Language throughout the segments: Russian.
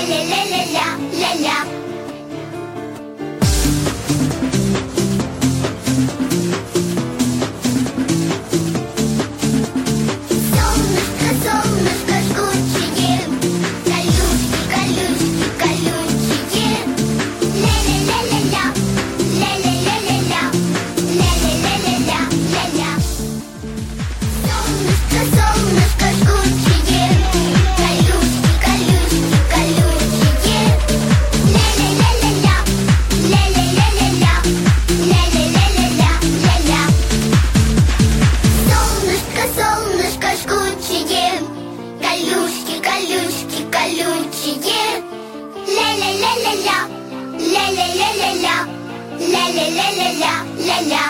ля-ля-ля-ля-ля-ля-ля. Солнышко, солнышко жгучее, колючки, колючки, колючие. Ля-ля-ля-ля-ля, ля-ля-ля-ля-ля, ля-ля-ля-ля-ля-ля-ля. Солнышко, солнышко жгучее, колючки, колючки, колючие. Ля-ля-ля-ля-ля, ля-ля-ля-ля-ля, ля-ля-ля-ля-ля-ля-ля. Солнышко, солнышко жгучее, колючки, колючки, колючие. Ля-ля-ля-ля-ля, ля-ля-ля-ля-ля, ля-ля-ля-ля-ля-ля-ля.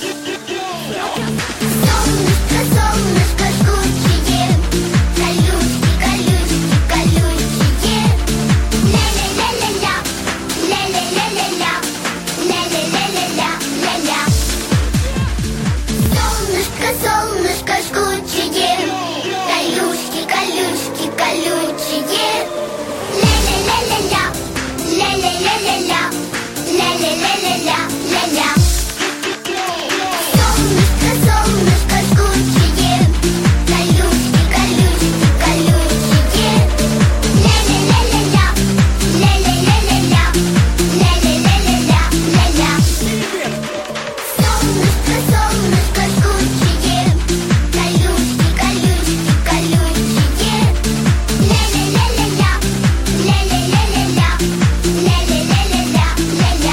Солнышко, солнышко жгучее, колючки, колючки, колючие. Ля-ля-ля-ля-ля, ля-ля-ля-ля-ля, ля-ля-ля-ля-ля-ля-ля. Солнышко, солнышко жгучее, колючки, колючки, колючие. Ля-ля-ля-ля-ля, ля-ля-ля-ля-ля, ля-ля-ля-ля-ля-ля-ля. Солнышко, солнышко жгучее, колючки, колючки, колючие. Ля-ля-ля-ля-ля, ля-ля-ля-ля-ля, ля-ля-ля-ля-ля-ля-ля. Солнышко, солнышко жгучее, колючки, колючки, колючие. Ля-ля-ля-ля-ля, ля-ля-ля-ля-ля, ля-ля-ля-ля-ля-ля-ля.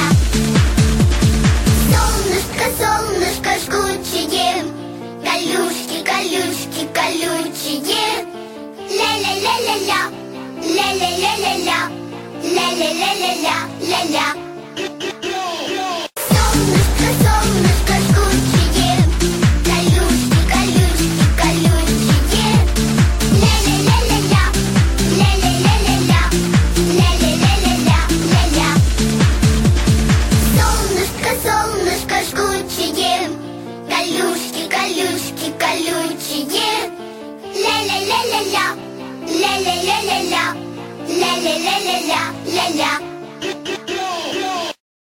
Солнышко, солнышко жгучее, колючки, колючки, колючие. Ля-ля-ля-ля-ля, ля-ля-ля-ля-ля, ля-ля-ля-ля-ля-ля-ля. Солнышко, солнышко жгучее, колючки, колючки, колючие. Ля-ля-ля-ля-ля, ля-ля-ля-ля-ля, ля-ля-ля-ля-ля-ля-ля. Солнышко, солнышко жгучее, колючки, колючки, колючие. Ля-ля-ля-ля-ля, ля-ля-ля-ля-ля, ля-ля-ля-ля-ля-ля-ля.